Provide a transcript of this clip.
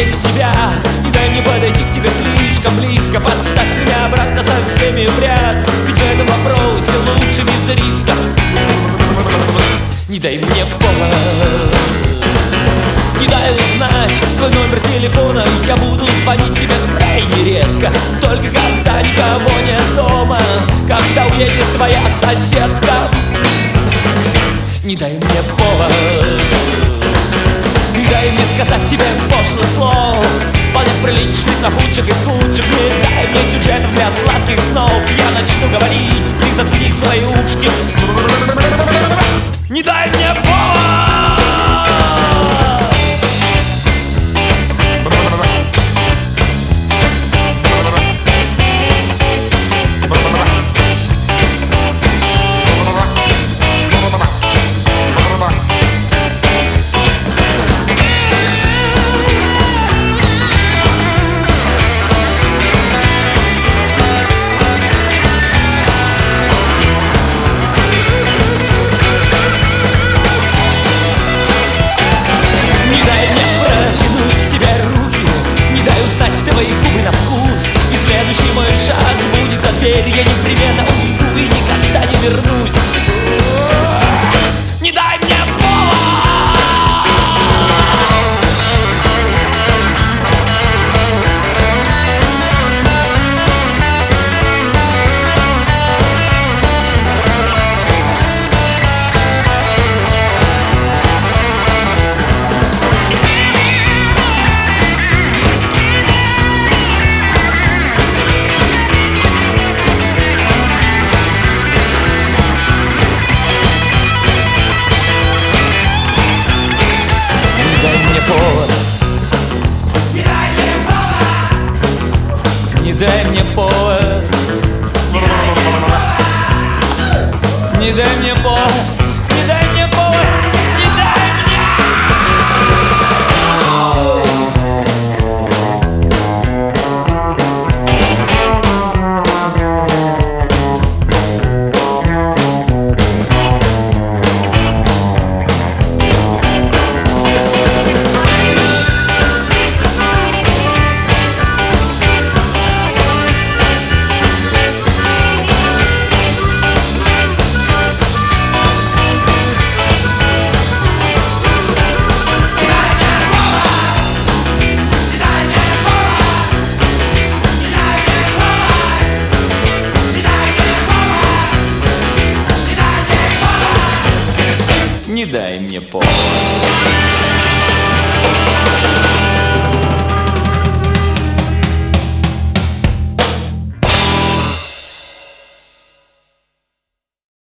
заметить тебя. Не дай мне подойти к тебе слишком близко. Поставь меня обратно со всеми в ряд. Ведь в этом вопросе лучше без риска. Не дай мне повод, не дай узнать твой номер телефона. Я буду звонить тебе крайне редко, только когда никого нет дома, когда уедет твоя соседка. Не дай мне повод, не дай мне сказать тебе пошлых слов, вполне приличных, но худших из худших. Не дай мне сюжетов для сладких снов. Я начну говорить, ты заткни свои ушки. Не дай мне повод. Следующий мой шаг будет за дверь. Я непременно уйду и никогда не вернусь. Не дай мне не дай мне повод, не дай мне повод, не дай мне повод, не дай Не дай мне повод.